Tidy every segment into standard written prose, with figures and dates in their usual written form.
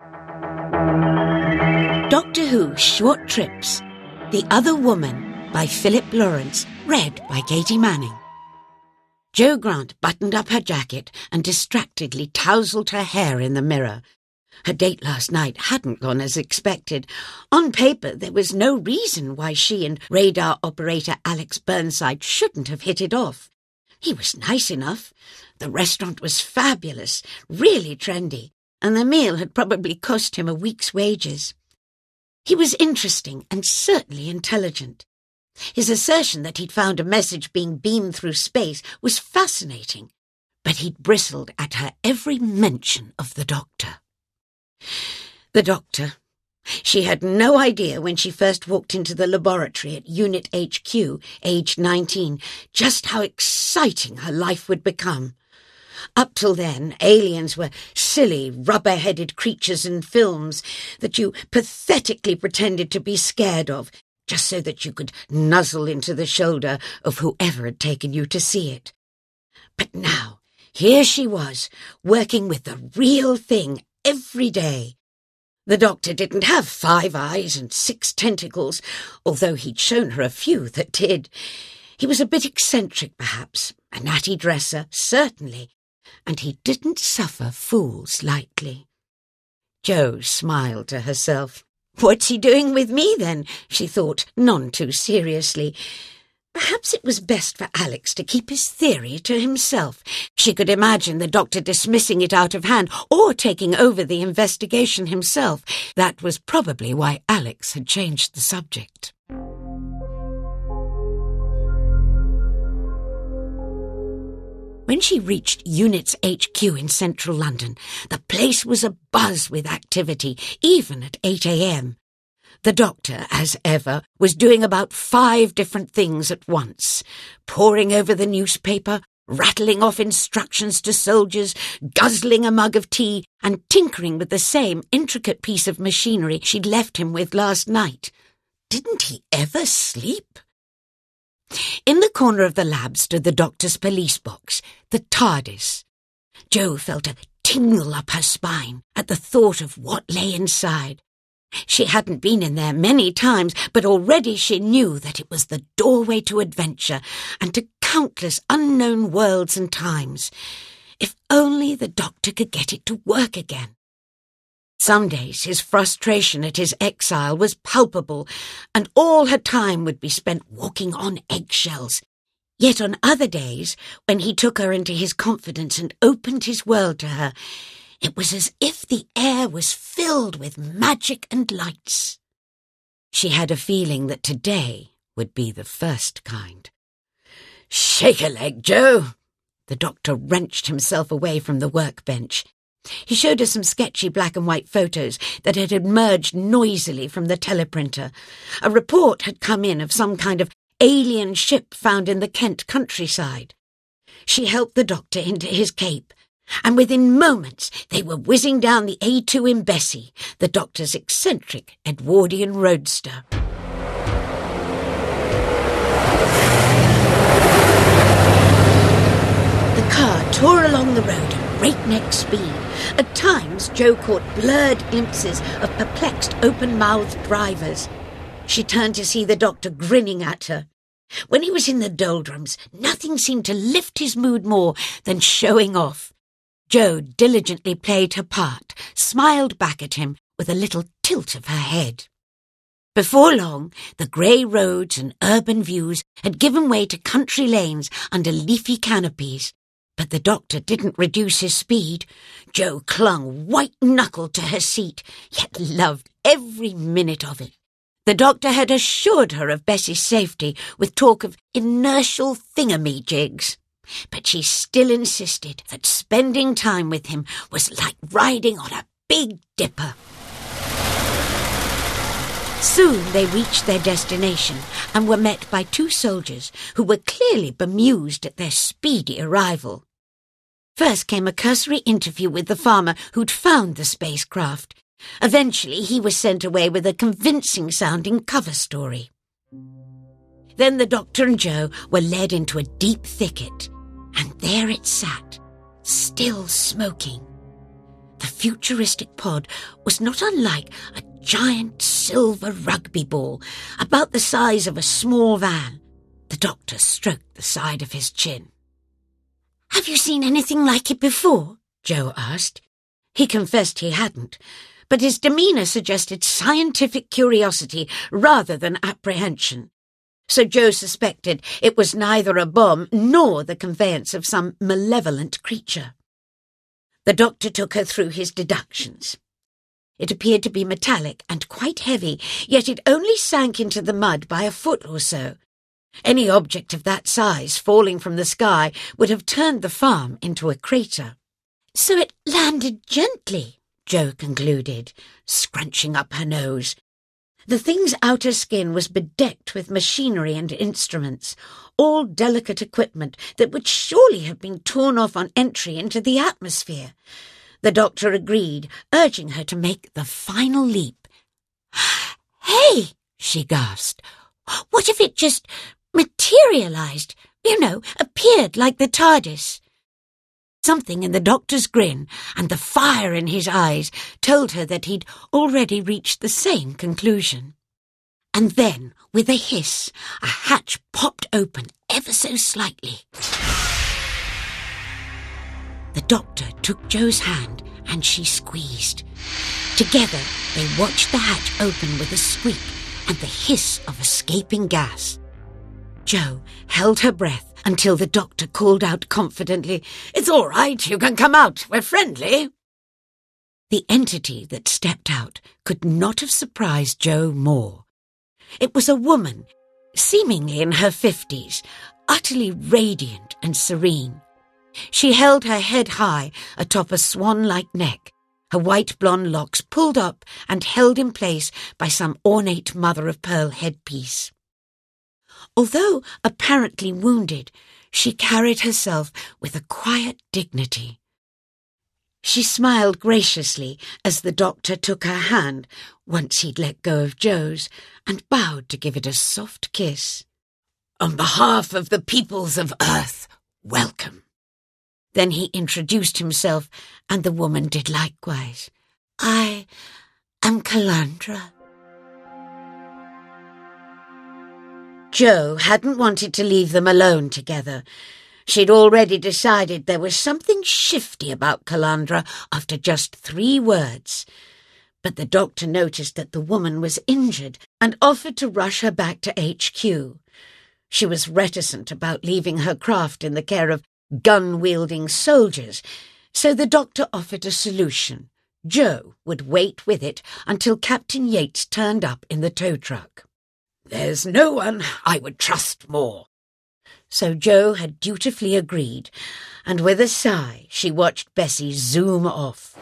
Doctor Who Short Trips, The Other Woman by Philip Lawrence, read by Katie Manning. Jo Grant buttoned up her jacket and distractedly tousled her hair in the mirror. Her date last night hadn't gone as expected. On paper, there was no reason why she and radar operator Alex Burnside shouldn't have hit it off. He was nice enough. The restaurant was fabulous, really trendy, and the meal had probably cost him a week's wages. He was interesting and certainly intelligent. His assertion that he'd found a message being beamed through space was fascinating, but he'd bristled at her every mention of the Doctor. The Doctor. She had no idea when she first walked into the laboratory at Unit HQ, aged 19, just how exciting her life would become. Up till then, aliens were silly, rubber-headed creatures in films that you pathetically pretended to be scared of, just so that you could nuzzle into the shoulder of whoever had taken you to see it. But now, here she was, working with the real thing every day. The Doctor didn't have 5 eyes and 6 tentacles, although he'd shown her a few that did. He was a bit eccentric, perhaps, a natty dresser, certainly, and he didn't suffer fools lightly. Jo smiled to herself. What's he doing with me, then? She thought, none too seriously. Perhaps it was best for Alex to keep his theory to himself. She could imagine the Doctor dismissing it out of hand or taking over the investigation himself. That was probably why Alex had changed the subject. When she reached Units HQ in central London, the place was abuzz with activity, even at 8 a.m. The Doctor, as ever, was doing about 5 different things at once, poring over the newspaper, rattling off instructions to soldiers, guzzling a mug of tea, and tinkering with the same intricate piece of machinery she'd left him with last night. Didn't he ever sleep? In the corner of the lab stood the Doctor's police box, the TARDIS. Jo felt a tingle up her spine at the thought of what lay inside. She hadn't been in there many times, but already she knew that it was the doorway to adventure and to countless unknown worlds and times. If only the Doctor could get it to work again. Some days his frustration at his exile was palpable, and all her time would be spent walking on eggshells. Yet on other days, when he took her into his confidence and opened his world to her, it was as if the air was filled with magic and lights. She had a feeling that today would be the first kind. "Shake a leg, Jo!" The Doctor wrenched himself away from the workbench. He showed her some sketchy black and white photos that had emerged noisily from the teleprinter. A report had come in of some kind of alien ship found in the Kent countryside. She helped the Doctor into his cape, and within moments they were whizzing down the A2 in Bessie, the Doctor's eccentric Edwardian roadster. The car tore along the road at breakneck speed. At times, Jo caught blurred glimpses of perplexed, open-mouthed drivers. She turned to see the Doctor grinning at her. When he was in the doldrums, nothing seemed to lift his mood more than showing off. Jo diligently played her part, smiled back at him with a little tilt of her head. Before long, the grey roads and urban views had given way to country lanes under leafy canopies. But the Doctor didn't reduce his speed. Jo clung white-knuckled to her seat, yet loved every minute of it. The Doctor had assured her of Bessie's safety with talk of inertial thingamy-jigs. But she still insisted that spending time with him was like riding on a Big Dipper. Soon they reached their destination and were met by 2 soldiers who were clearly bemused at their speedy arrival. First came a cursory interview with the farmer who'd found the spacecraft. Eventually he was sent away with a convincing-sounding cover story. Then the Doctor and Jo were led into a deep thicket, and there it sat, still smoking. The futuristic pod was not unlike a giant silver rugby ball, about the size of a small van. The doctor stroked the side of his chin. "Have you seen anything like it before?" Joe asked. He confessed he hadn't, but his demeanour suggested scientific curiosity rather than apprehension. So Joe suspected it was neither a bomb nor the conveyance of some malevolent creature. The doctor took her through his deductions. It appeared to be metallic and quite heavy, yet it only sank into the mud by a foot or so. Any object of that size falling from the sky would have turned the farm into a crater. "So it landed gently," Joe concluded, scrunching up her nose. The thing's outer skin was bedecked with machinery and instruments, all delicate equipment that would surely have been torn off on entry into the atmosphere. The doctor agreed, urging her to make the final leap. "Hey!" she gasped. "What if it just materialized? Appeared like the TARDIS?" Something in the doctor's grin and the fire in his eyes told her that he'd already reached the same conclusion. And then, with a hiss, a hatch popped open ever so slightly. The doctor took Joe's hand and she squeezed. Together, they watched the hatch open with a squeak and the hiss of escaping gas. Joe held her breath until the doctor called out confidently, "It's all right, you can come out, we're friendly." The entity that stepped out could not have surprised Joe more. It was a woman, seemingly in her 50s, utterly radiant and serene. She held her head high atop a swan-like neck, her white blonde locks pulled up and held in place by some ornate mother-of-pearl headpiece. Although apparently wounded, she carried herself with a quiet dignity. She smiled graciously as the doctor took her hand, once he'd let go of Joe's, and bowed to give it a soft kiss. "On behalf of the peoples of Earth, welcome." Then he introduced himself, and the woman did likewise. "I am Calandra." Joe hadn't wanted to leave them alone together. She'd already decided there was something shifty about Calandra after just 3 words. But the doctor noticed that the woman was injured and offered to rush her back to HQ. She was reticent about leaving her craft in the care of gun-wielding soldiers, so the doctor offered a solution. Joe would wait with it until Captain Yates turned up in the tow truck. "There's no one I would trust more." So Joe had dutifully agreed, and with a sigh she watched Bessie zoom off.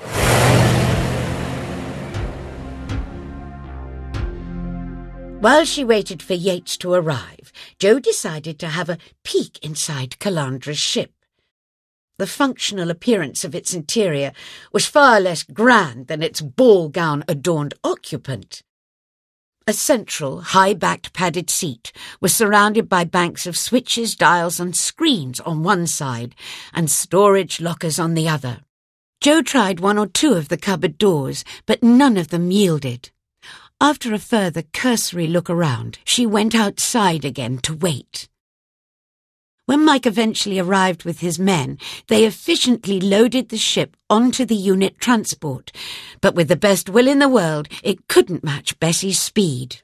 While she waited for Yates to arrive, Joe decided to have a peek inside Calandra's ship. The functional appearance of its interior was far less grand than its ball-gown-adorned occupant. A central, high-backed padded seat was surrounded by banks of switches, dials and screens on one side and storage lockers on the other. Joe tried 1 or 2 of the cupboard doors, but none of them yielded. After a further cursory look around, she went outside again to wait. When Mike eventually arrived with his men, they efficiently loaded the ship onto the unit transport, but with the best will in the world, it couldn't match Bessie's speed.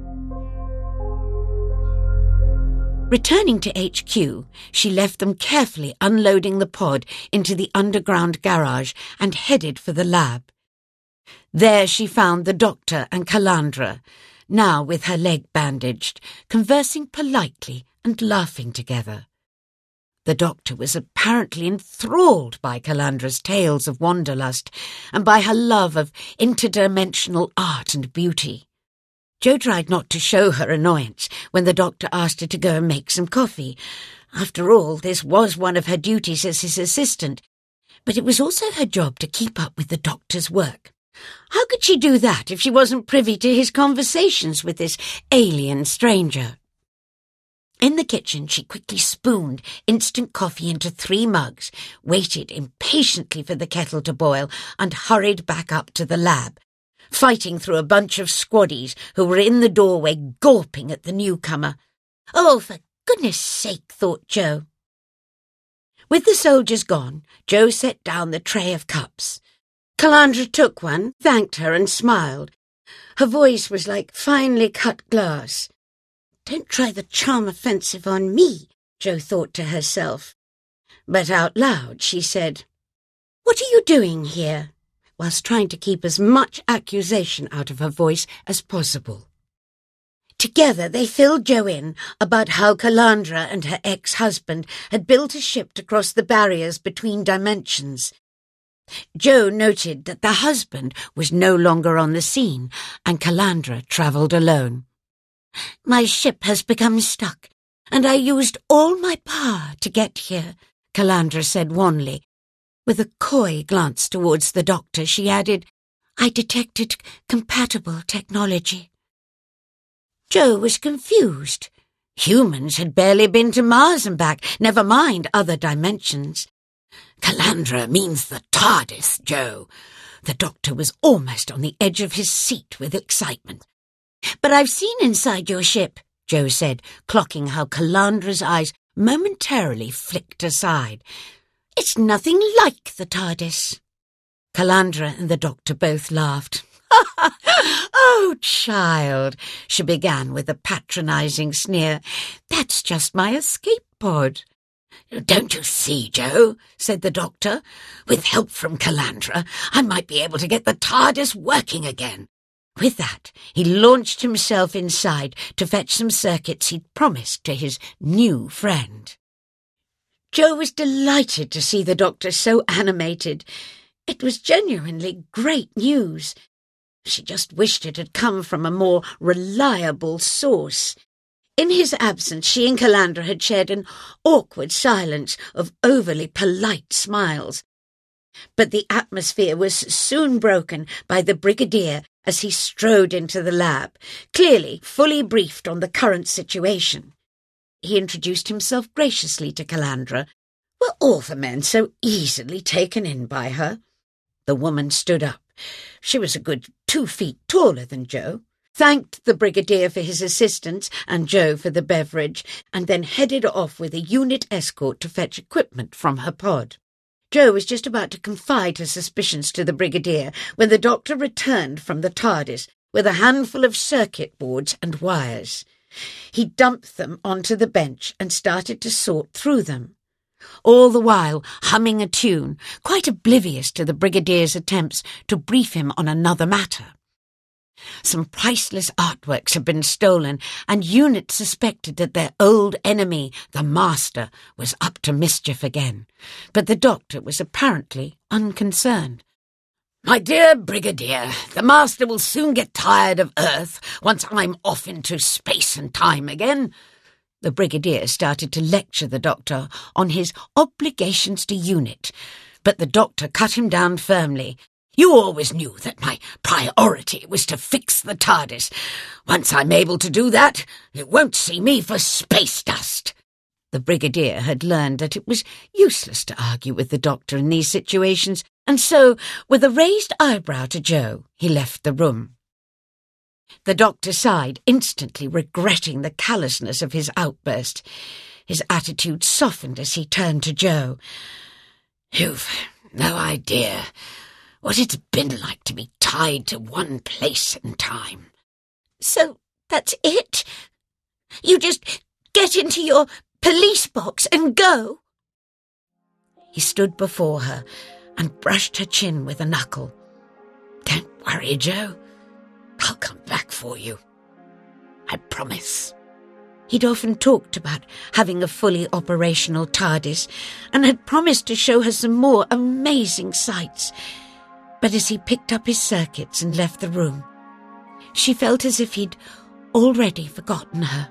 Returning to HQ, she left them carefully unloading the pod into the underground garage and headed for the lab. There she found the doctor and Calandra, now with her leg bandaged, conversing politely and laughing together. The doctor was apparently enthralled by Calandra's tales of wanderlust and by her love of interdimensional art and beauty. Joe tried not to show her annoyance when the doctor asked her to go and make some coffee. After all, this was one of her duties as his assistant, but it was also her job to keep up with the doctor's work. How could she do that if she wasn't privy to his conversations with this alien stranger? In the kitchen, she quickly spooned instant coffee into 3 mugs, waited impatiently for the kettle to boil, and hurried back up to the lab, fighting through a bunch of squaddies who were in the doorway gawping at the newcomer. "Oh, for goodness sake," thought Jo. With the soldiers gone, Jo set down the tray of cups. Calandra took one, thanked her, and smiled. Her voice was like finely cut glass. "Don't try the charm offensive on me," Jo thought to herself. But out loud she said, "What are you doing here?" whilst trying to keep as much accusation out of her voice as possible. Together they filled Jo in about how Calandra and her ex-husband had built a ship to cross the barriers between dimensions. Jo noted that the husband was no longer on the scene, and Calandra travelled alone. "My ship has become stuck, and I used all my power to get here," Calandra said wanly. With a coy glance towards the doctor, she added, "I detected compatible technology." Jo was confused. Humans had barely been to Mars and back, never mind other dimensions. "Calandra means the TARDIS, Jo." The doctor was almost on the edge of his seat with excitement. "But I've seen inside your ship," Jo said, clocking how Calandra's eyes momentarily flicked aside. "It's nothing like the TARDIS." Calandra and the doctor both laughed. "Oh, child," she began with a patronising sneer, "that's just my escape pod." "Don't you see, Jo," said the doctor, "with help from Calandra, I might be able to get the TARDIS working again." With that, he launched himself inside to fetch some circuits he'd promised to his new friend. Jo was delighted to see the doctor so animated. It was genuinely great news. She just wished it had come from a more reliable source. In his absence, she and Calandra had shared an awkward silence of overly polite smiles. But the atmosphere was soon broken by the Brigadier as he strode into the lab, clearly fully briefed on the current situation. He introduced himself graciously to Calandra. Were all the men so easily taken in by her? The woman stood up. She was a good 2 feet taller than Jo, thanked the Brigadier for his assistance and Jo for the beverage, and then headed off with a unit escort to fetch equipment from her pod. Jo was just about to confide her suspicions to the Brigadier when the doctor returned from the TARDIS with a handful of circuit boards and wires. He dumped them onto the bench and started to sort through them, all the while humming a tune, quite oblivious to the Brigadier's attempts to brief him on another matter. Some priceless artworks had been stolen, and units suspected that their old enemy, the Master, was up to mischief again. But the doctor was apparently unconcerned. "My dear Brigadier, the Master will soon get tired of Earth once I'm off into space and time again." The Brigadier started to lecture the doctor on his obligations to UNIT, but the doctor cut him down firmly. "You always knew that my priority was to fix the TARDIS. Once I'm able to do that, you won't see me for space dust." The Brigadier had learned that it was useless to argue with the doctor in these situations, and so, with a raised eyebrow to Jo, he left the room. The doctor sighed, instantly regretting the callousness of his outburst. His attitude softened as he turned to Jo. "You've no idea what it's been like to be tied to one place in time." "So that's it? You just get into your police box and go?" He stood before her and brushed her chin with a knuckle. "Don't worry, Jo. I'll come back for you. I promise." He'd often talked about having a fully operational TARDIS and had promised to show her some more amazing sights. But as he picked up his circuits and left the room, she felt as if he'd already forgotten her.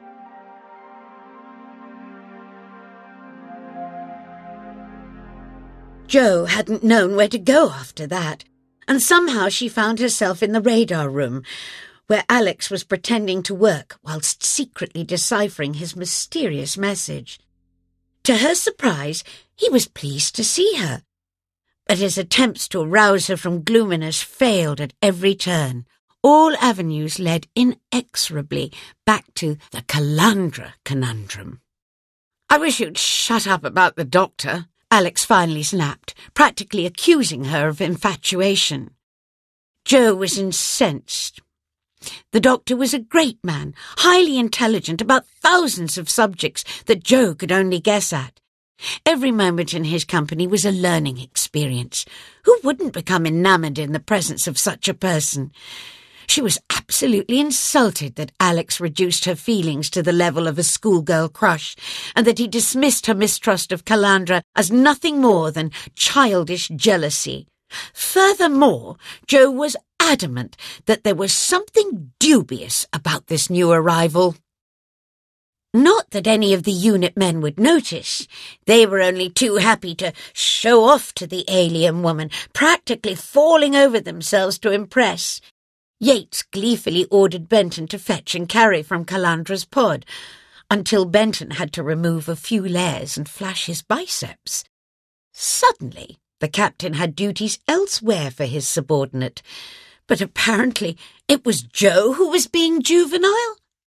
Jo hadn't known where to go after that, and somehow she found herself in the radar room, where Alex was pretending to work whilst secretly deciphering his mysterious message. To her surprise, he was pleased to see her, but his attempts to arouse her from gloominess failed at every turn. All avenues led inexorably back to the Calandra conundrum. "I wish you'd shut up about the doctor," Alex finally snapped, practically accusing her of infatuation. Jo was incensed. The doctor was a great man, highly intelligent about thousands of subjects that Jo could only guess at. Every moment in his company was a learning experience. Who wouldn't become enamoured in the presence of such a person? She was absolutely insulted that Alex reduced her feelings to the level of a schoolgirl crush, and that he dismissed her mistrust of Calandra as nothing more than childish jealousy. Furthermore, Jo was adamant that there was something dubious about this new arrival. Not that any of the unit men would notice. They were only too happy to show off to the alien woman, practically falling over themselves to impress. Yates gleefully ordered Benton to fetch and carry from Calandra's pod, until Benton had to remove a few layers and flash his biceps. Suddenly, the captain had duties elsewhere for his subordinate, but apparently it was Jo who was being juvenile.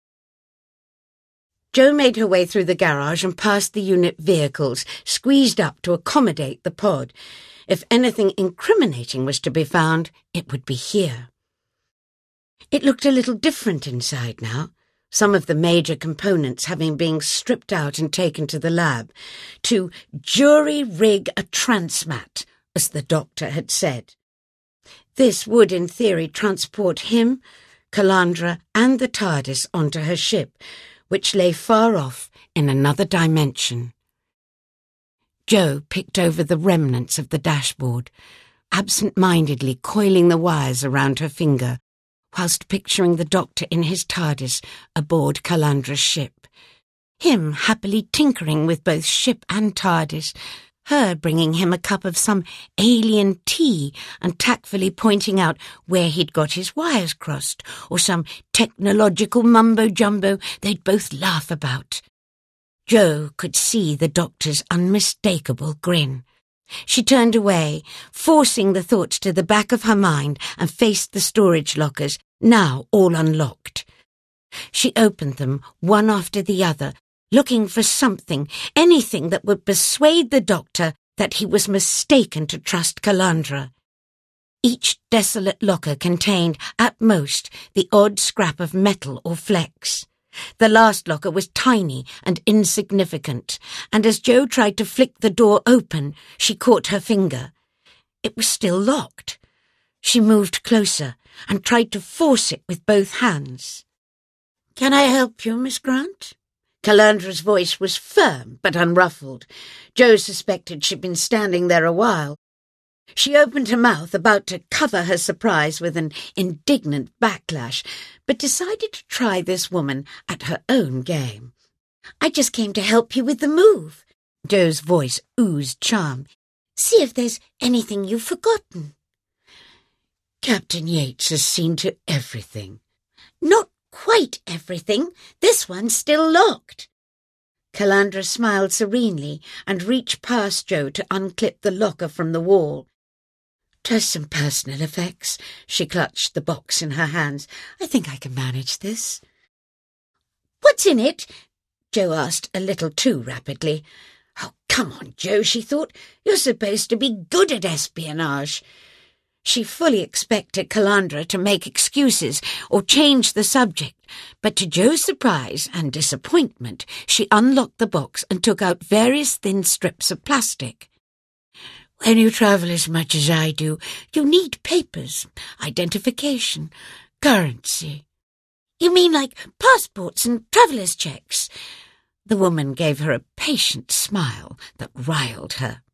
Jo made her way through the garage and past the unit vehicles, squeezed up to accommodate the pod. If anything incriminating was to be found, it would be here. It looked a little different inside now, some of the major components having been stripped out and taken to the lab, to jury-rig a transmat, as the doctor had said. This would, in theory, transport him, Calandra, and the TARDIS onto her ship, which lay far off in another dimension. Jo picked over the remnants of the dashboard, absent-mindedly coiling the wires around her finger, whilst picturing the doctor in his TARDIS aboard Calandra's ship. Him happily tinkering with both ship and TARDIS, her bringing him a cup of some alien tea and tactfully pointing out where he'd got his wires crossed, or some technological mumbo-jumbo they'd both laugh about. Jo could see the doctor's unmistakable grin. She turned away, forcing the thoughts to the back of her mind, and faced the storage lockers, now all unlocked. She opened them one after the other, looking for something, anything that would persuade the doctor that he was mistaken to trust Calandra. Each desolate locker contained, at most, the odd scrap of metal or flex. The last locker was tiny and insignificant, and as Jo tried to flick the door open, she caught her finger. It was still locked. She moved closer and tried to force it with both hands. "Can I help you, Miss Grant?" Calandra's voice was firm but unruffled. Jo suspected she'd been standing there a while. She opened her mouth, about to cover her surprise with an indignant backlash, but decided to try this woman at her own game. "I just came to help you with the move." Jo's voice oozed charm. "See if there's anything you've forgotten." "Captain Yates has seen to everything." "Not quite everything. This one's still locked." Calandra smiled serenely and reached past Jo to unclip the locker from the wall. "Just some personal effects." She clutched the box in her hands. "I think I can manage this." "What's in it?" Jo asked a little too rapidly. "Oh, come on, Jo," she thought. "You're supposed to be good at espionage." She fully expected Calandra to make excuses or change the subject, but to Jo's surprise and disappointment, she unlocked the box and took out various thin strips of plastic. "When you travel as much as I do, you need papers, identification, currency." "You mean like passports and traveller's checks?" The woman gave her a patient smile that riled her.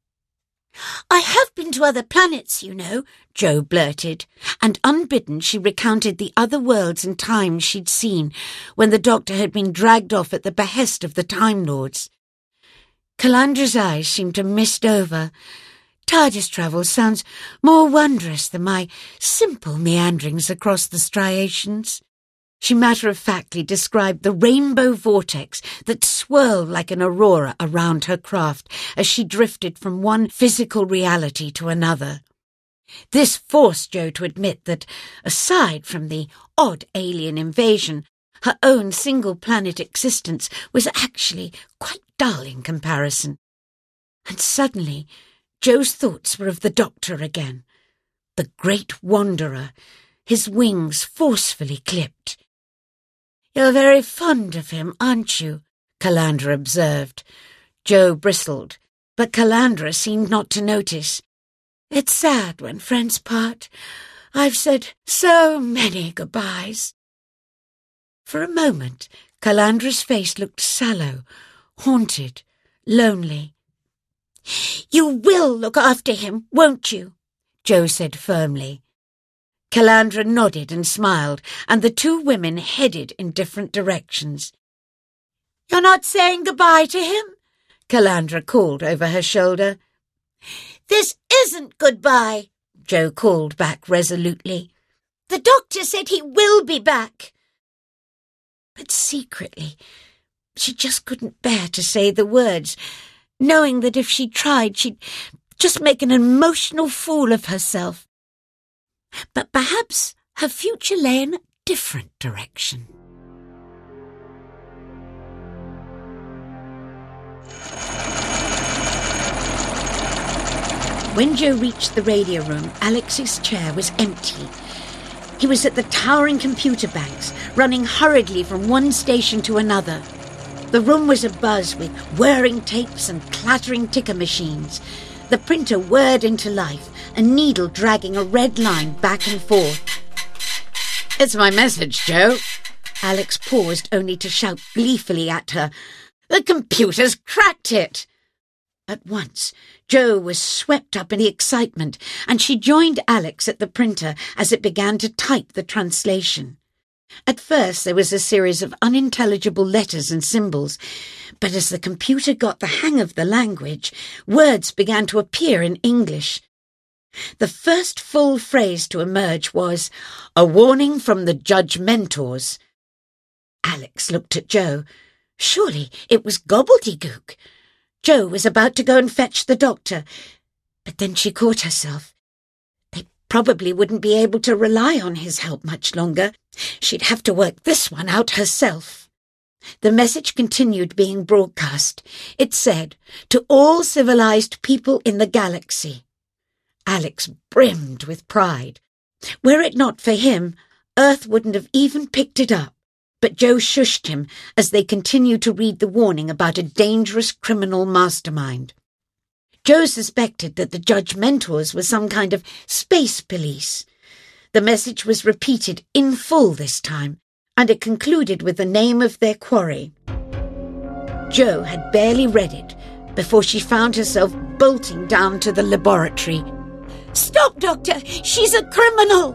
"I have been to other planets, you know," Jo blurted, and unbidden she recounted the other worlds and times she'd seen when the doctor had been dragged off at the behest of the Time Lords. Calandra's eyes seemed to mist over. TARDIS travel sounds more wondrous than my simple meanderings across the striations. She matter-of-factly described the rainbow vortex that swirled like an aurora around her craft as she drifted from one physical reality to another. This forced Jo to admit that, aside from the odd alien invasion, her own single-planet existence was actually quite dull in comparison. And suddenly, Jo's thoughts were of the Doctor again, the great wanderer, his wings forcefully clipped. "You're very fond of him, aren't you?" Calandra observed. Jo bristled, but Calandra seemed not to notice. "It's sad when friends part. I've said so many goodbyes." For a moment, Calandra's face looked sallow, haunted, lonely. "You will look after him, won't you?" Jo said firmly. Calandra nodded and smiled, and the two women headed in different directions. "You're not saying goodbye to him?" Calandra called over her shoulder. "This isn't goodbye," Jo called back resolutely. "The Doctor said he will be back." But secretly, she just couldn't bear to say the words, knowing that if she tried, she'd just make an emotional fool of herself. But perhaps her future lay in a different direction. When Jo reached the radio room, Alex's chair was empty. He was at the towering computer banks, running hurriedly from one station to another. The room was abuzz with whirring tapes and clattering ticker machines. The printer whirred into life, a needle dragging a red line back and forth. "It's my message, Jo." Alex paused only to shout gleefully at her, "The computer's cracked it!" At once, Jo was swept up in the excitement, and she joined Alex at the printer as it began to type the translation. At first there was a series of unintelligible letters and symbols, but as the computer got the hang of the language, words began to appear in English. The first full phrase to emerge was, "A warning from the judgmentors." Alex looked at Jo. Surely it was gobbledygook. Jo was about to go and fetch the Doctor, but then she caught herself. They probably wouldn't be able to rely on his help much longer. She'd have to work this one out herself. The message continued being broadcast. It said, "To all civilized people in the galaxy." Alex brimmed with pride. Were it not for him, Earth wouldn't have even picked it up. But Jo shushed him as they continued to read the warning about a dangerous criminal mastermind. Jo suspected that the judgmentors were some kind of space police. The message was repeated in full this time, and it concluded with the name of their quarry. Jo had barely read it before she found herself bolting down to the laboratory. "Stop, Doctor! She's a criminal!"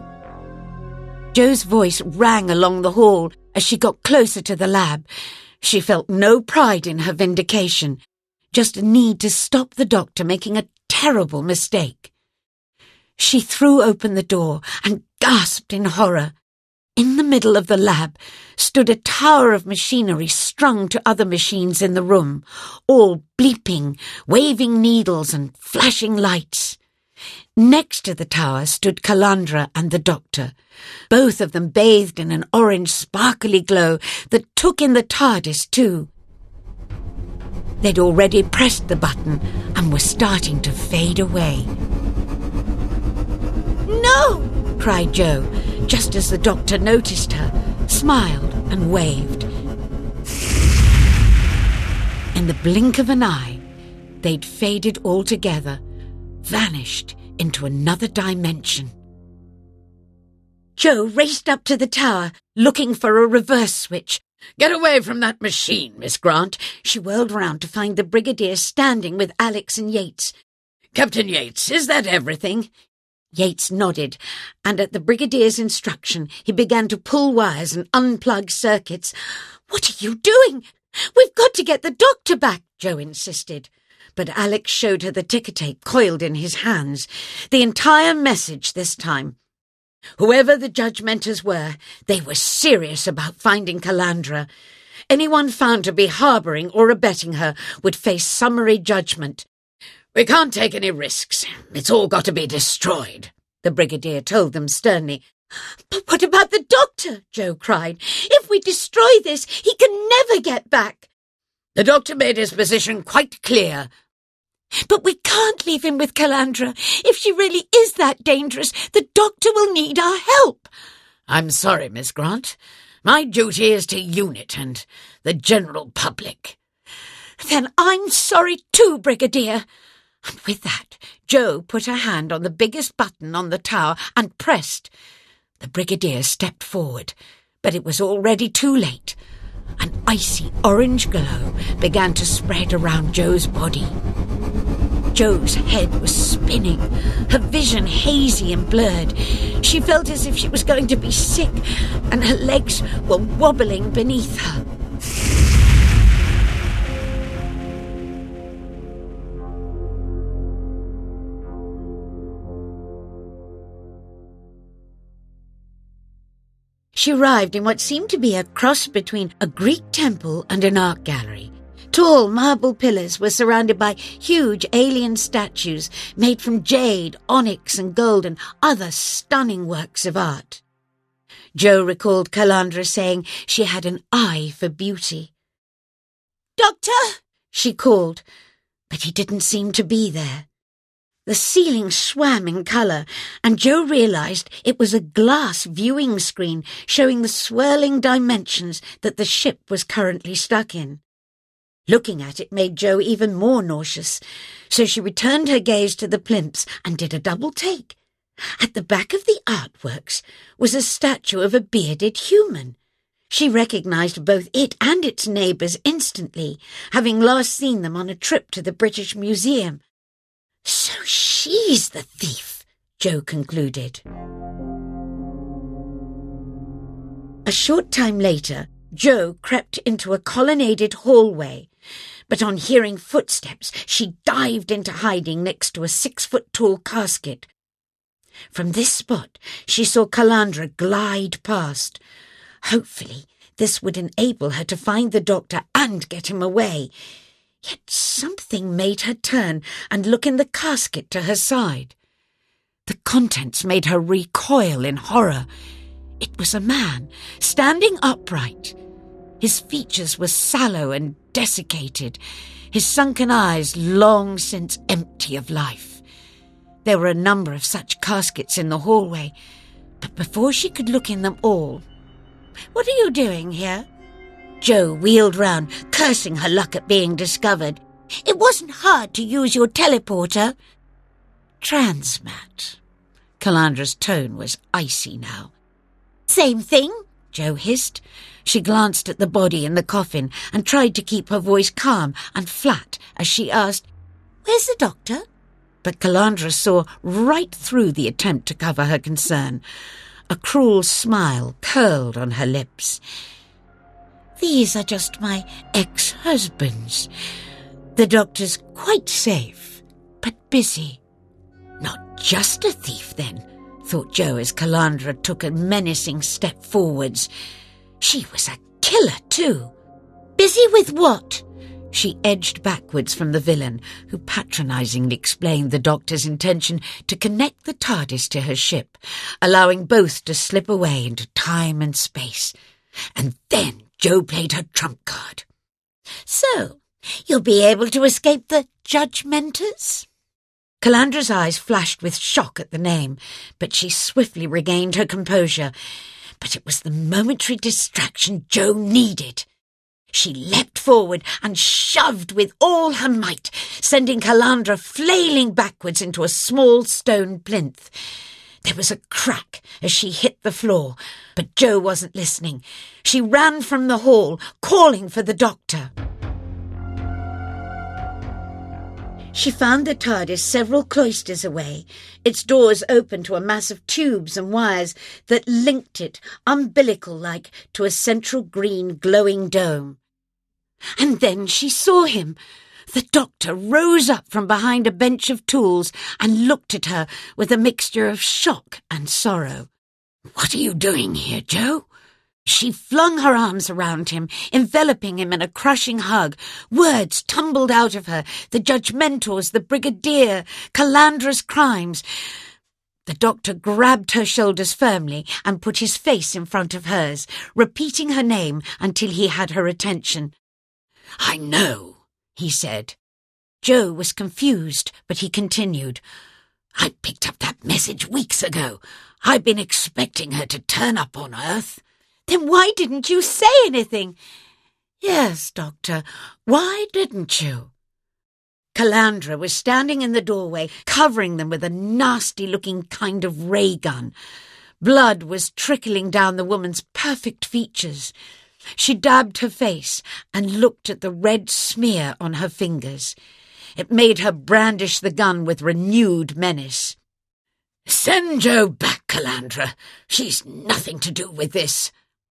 Jo's voice rang along the hall as she got closer to the lab. She felt no pride in her vindication, just a need to stop the Doctor making a terrible mistake. She threw open the door and gasped in horror. In the middle of the lab stood a tower of machinery strung to other machines in the room, all bleeping, waving needles and flashing lights. Next to the tower stood Calandra and the Doctor, both of them bathed in an orange sparkly glow that took in the TARDIS too. They'd already pressed the button and were starting to fade away. "No!" cried Jo, just as the Doctor noticed her, smiled and waved. In the blink of an eye, they'd faded altogether, vanished into another dimension. Jo raced up to the tower, looking for a reverse switch. "Get away from that machine, Miss Grant." She whirled round to find the Brigadier standing with Alex and Yates. "Captain Yates, is that everything?" Yates nodded, and at the Brigadier's instruction, he began to pull wires and unplug circuits. "What are you doing? We've got to get the Doctor back," Jo insisted. But Alex showed her the ticker tape coiled in his hands. The entire message this time. Whoever the judgmentors were, they were serious about finding Calandra. Anyone found to be harbouring or abetting her would face summary judgment. "We can't take any risks. It's all got to be destroyed," the Brigadier told them sternly. "But what about the doctor?" Joe cried. "If we destroy this, he can never get back." "The doctor made his position quite clear." "But we can't leave him with Calandra. If she really is that dangerous, the doctor will need our help." "I'm sorry, Miss Grant. My duty is to UNIT and the general public." "Then I'm sorry too, Brigadier." And with that, Joe put her hand on the biggest button on the tower and pressed. The Brigadier stepped forward, but it was already too late. An icy orange glow began to spread around Joe's body. Joe's head was spinning, her vision hazy and blurred. She felt as if she was going to be sick, and her legs were wobbling beneath her. She arrived in what seemed to be a cross between a Greek temple and an art gallery. Tall marble pillars were surrounded by huge alien statues made from jade, onyx and gold and other stunning works of art. Joe recalled Calandra saying she had an eye for beauty. "Doctor!" she called, but he didn't seem to be there. The ceiling swam in colour, and Joe realised it was a glass viewing screen showing the swirling dimensions that the ship was currently stuck in. Looking at it made Joe even more nauseous, so she returned her gaze to the plinths and did a double take. At the back of the artworks was a statue of a bearded human. She recognised both it and its neighbours instantly, having last seen them on a trip to the British Museum. "So she's the thief," Joe concluded. A short time later, Joe crept into a colonnaded hallway, but on hearing footsteps, she dived into hiding next to a 6-foot-tall casket. From this spot, she saw Calandra glide past. Hopefully, this would enable her to find the doctor and get him away. Yet something made her turn and look in the casket to her side. The contents made her recoil in horror. It was a man, standing upright. His features were sallow and desiccated, his sunken eyes long since empty of life. There were a number of such caskets in the hallway, but before she could look in them all... "What are you doing here?" Joe wheeled round, cursing her luck at being discovered. "It wasn't hard to use your teleporter." "Transmat." Calandra's tone was icy now. "Same thing," Joe hissed. She glanced at the body in the coffin and tried to keep her voice calm and flat as she asked, "Where's the doctor?" But Calandra saw right through the attempt to cover her concern. A cruel smile curled on her lips. "These are just my ex-husbands. The doctor's quite safe, but busy." "Not just a thief, then," thought Joe as Calandra took a menacing step forwards. She was a killer, too. "Busy with what?" She edged backwards from the villain, who patronisingly explained the doctor's intention to connect the TARDIS to her ship, allowing both to slip away into time and space. And then Joe played her trump card. "So, you'll be able to escape the judgmentors?" Calandra's eyes flashed with shock at the name, but she swiftly regained her composure. But it was the momentary distraction Joe needed. She leapt forward and shoved with all her might, sending Calandra flailing backwards into a small stone plinth. There was a crack as she hit the floor, but Joe wasn't listening. She ran from the hall, calling for the doctor. She found the TARDIS several cloisters away, its doors open to a mass of tubes and wires that linked it, umbilical-like, to a central green glowing dome. And then she saw him. The doctor rose up from behind a bench of tools and looked at her with a mixture of shock and sorrow. "What are you doing here, Joe?" She flung her arms around him, enveloping him in a crushing hug. Words tumbled out of her, the judgmentals, the brigadier, Calandra's crimes. The doctor grabbed her shoulders firmly and put his face in front of hers, repeating her name until he had her attention. "I know," he said. Joe was confused, but he continued. "I picked up that message weeks ago. I've been expecting her to turn up on Earth." "Then why didn't you say anything?" "Yes, Doctor, why didn't you?" Calandra was standing in the doorway, covering them with a nasty-looking kind of ray gun. Blood was trickling down the woman's perfect features. She dabbed her face and looked at the red smear on her fingers. It made her brandish the gun with renewed menace. "Send Jo back, Calandra. She's nothing to do with this."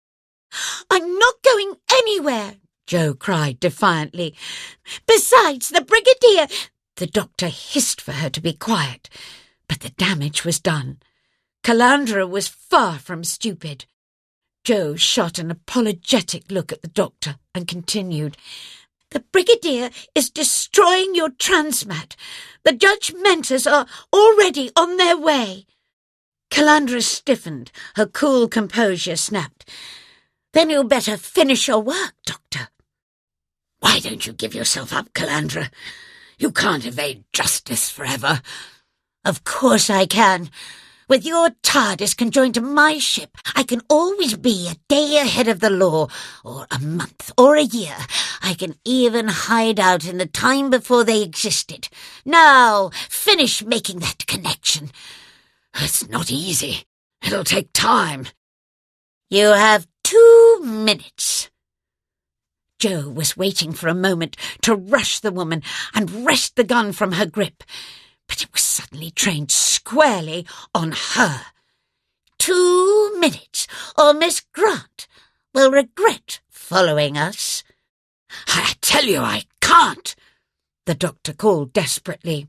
"I'm not going anywhere," Jo cried defiantly. "Besides, the brigadier—" The doctor hissed for her to be quiet, but the damage was done. Calandra was far from stupid. Jo shot an apologetic look at the doctor and continued. "The brigadier is destroying your transmat. The judgmentors are already on their way." Calandra stiffened. Her cool composure snapped. "Then you'd better finish your work, Doctor." "Why don't you give yourself up, Calandra? You can't evade justice forever." "Of course I can. With your TARDIS conjoined to my ship, I can always be a day ahead of the law, or a month, or a year. I can even hide out in the time before they existed. Now, finish making that connection." "It's not easy. It'll take time." "You have 2 minutes. Jo was waiting for a moment to rush the woman and wrest the gun from her grip, but it was suddenly trained squarely on her. 2 minutes, or Miss Grant will regret following us." "I tell you I can't," the doctor called desperately.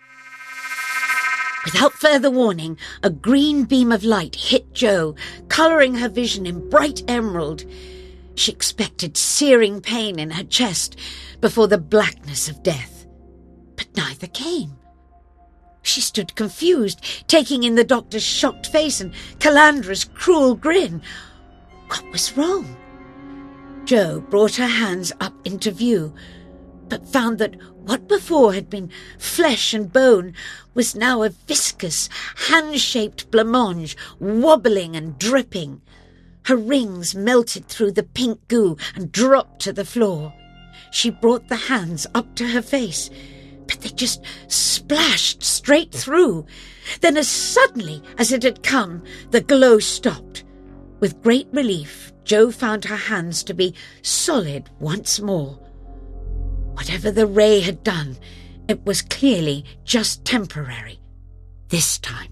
Without further warning, a green beam of light hit Jo, colouring her vision in bright emerald. She expected searing pain in her chest before the blackness of death, but neither came. She stood confused, taking in the doctor's shocked face and Calandra's cruel grin. What was wrong? Jo brought her hands up into view, but found that what before had been flesh and bone was now a viscous, hand-shaped blancmange, wobbling and dripping. Her rings melted through the pink goo and dropped to the floor. She brought the hands up to her face, but they just splashed straight through. Then as suddenly as it had come, the glow stopped. With great relief, Jo found her hands to be solid once more. Whatever the ray had done, it was clearly just temporary. This time.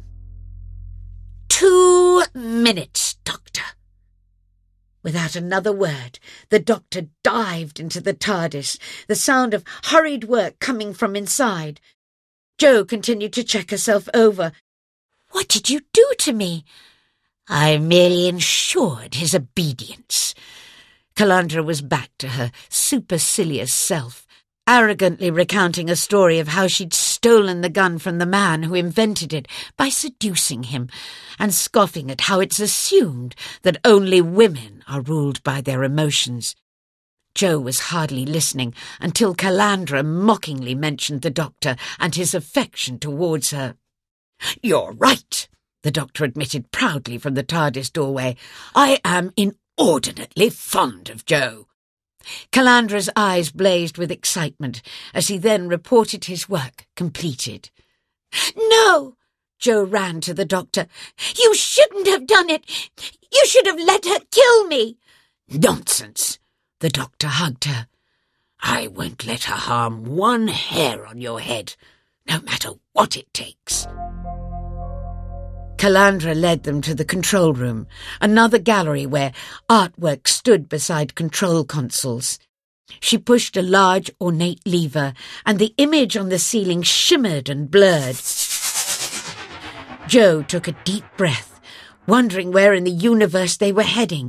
2 minutes, Doctor. Without another word, the doctor dived into the TARDIS, the sound of hurried work coming from inside. Jo continued to check herself over. "What did you do to me?" "I merely ensured his obedience." Calandra was back to her supercilious self, arrogantly recounting a story of how she'd stolen the gun from the man who invented it by seducing him, and scoffing at how it's assumed that only women are ruled by their emotions. Jo was hardly listening until Calandra mockingly mentioned the doctor and his affection towards her. "You're right," the doctor admitted proudly from the TARDIS doorway. "I am inordinately fond of Jo." Calandra's eyes blazed with excitement as he then reported his work completed. "No!" Jo ran to the doctor. "You shouldn't have done it! You should have let her kill me!" "Nonsense!" The doctor hugged her. "I won't let her harm one hair on your head, no matter what it takes." Calandra led them to the control room, another gallery where artwork stood beside control consoles. She pushed a large, ornate lever, and the image on the ceiling shimmered and blurred. Jo took a deep breath, wondering where in the universe they were heading.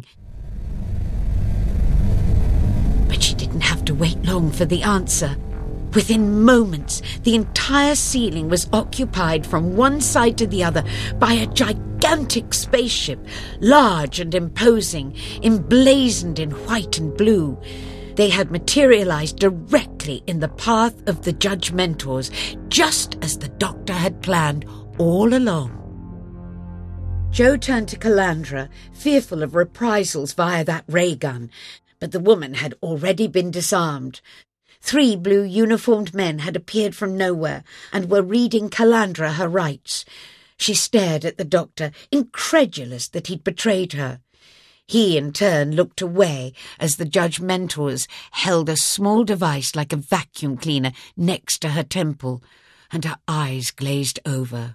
But she didn't have to wait long for the answer. Within moments, the entire ceiling was occupied from one side to the other by a gigantic spaceship, large and imposing, emblazoned in white and blue. They had materialized directly in the path of the Judgmentors, just as the Doctor had planned all along. Jo turned to Calandra, fearful of reprisals via that ray gun, but the woman had already been disarmed. 3 blue uniformed men had appeared from nowhere and were reading Calandra her rights. She stared at the Doctor, incredulous that he'd betrayed her. He, in turn, looked away as the Judgmentors held a small device like a vacuum cleaner next to her temple, and her eyes glazed over.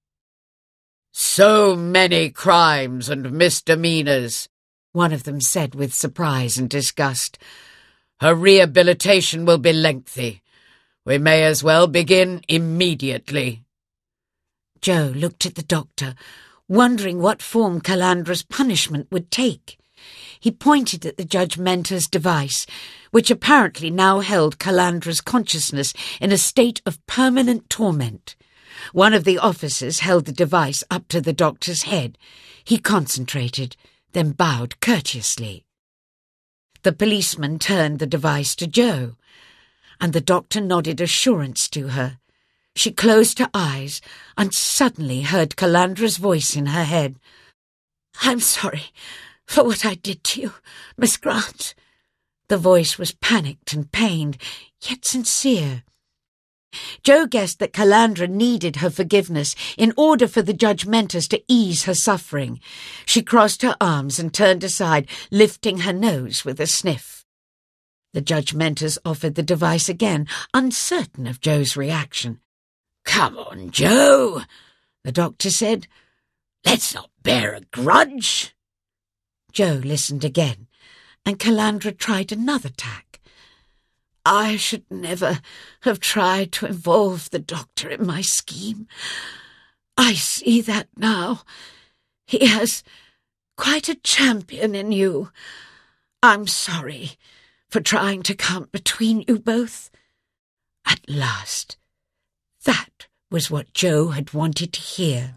"So many crimes and misdemeanors," one of them said with surprise and disgust. "Her rehabilitation will be lengthy. We may as well begin immediately." Jo looked at the Doctor, wondering what form Calandra's punishment would take. He pointed at the Judgmentor's device, which apparently now held Calandra's consciousness in a state of permanent torment. One of the officers held the device up to the Doctor's head. He concentrated, then bowed courteously. The policeman turned the device to Jo, and the Doctor nodded assurance to her. She closed her eyes and suddenly heard Calandra's voice in her head. "I'm sorry for what I did to you, Miss Grant." The voice was panicked and pained, yet sincere. Jo guessed that Calandra needed her forgiveness in order for the Judgmentors to ease her suffering. She crossed her arms and turned aside, lifting her nose with a sniff. The Judgmentors offered the device again, uncertain of Jo's reaction. "Come on, Jo," the Doctor said. "Let's not bear a grudge." Jo listened again, and Calandra tried another tack. "I should never have tried to involve the Doctor in my scheme. I see that now. He has quite a champion in you. I'm sorry for trying to come between you both." At last, that was what Jo had wanted to hear.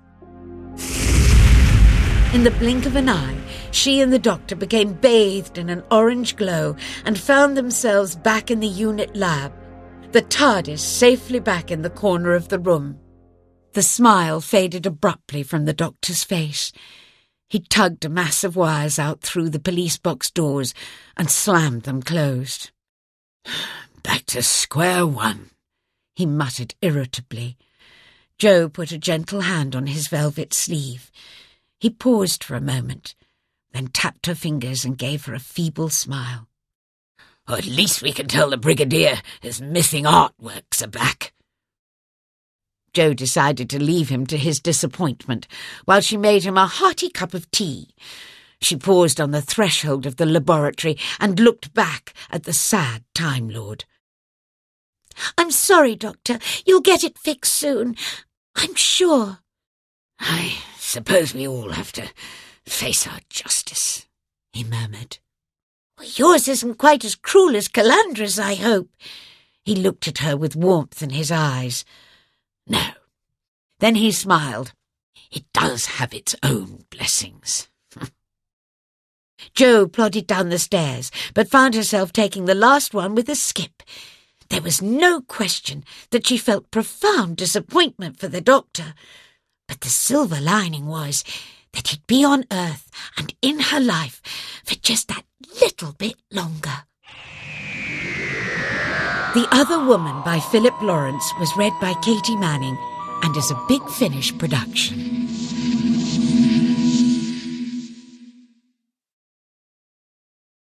In the blink of an eye, she and the Doctor became bathed in an orange glow and found themselves back in the unit lab, the TARDIS safely back in the corner of the room. The smile faded abruptly from the Doctor's face. He tugged a mass of wires out through the police box doors and slammed them closed. "Back to square one," he muttered irritably. Jo put a gentle hand on his velvet sleeve. He paused for a moment, then tapped her fingers and gave her a feeble smile. "At least we can tell the Brigadier his missing artworks are back." Jo decided to leave him to his disappointment while she made him a hearty cup of tea. She paused on the threshold of the laboratory and looked back at the sad Time Lord. "I'm sorry, Doctor. You'll get it fixed soon. I'm sure." "I suppose we all have to face our justice," he murmured. "Well, yours isn't quite as cruel as Calandra's, I hope." He looked at her with warmth in his eyes. "No." Then he smiled. "It does have its own blessings." Jo plodded down the stairs, but found herself taking the last one with a skip. There was no question that she felt profound disappointment for the Doctor, but the silver lining was that he'd be on Earth and in her life for just that little bit longer. The Other Woman by Philip Lawrence was read by Katie Manning and is a Big Finish production.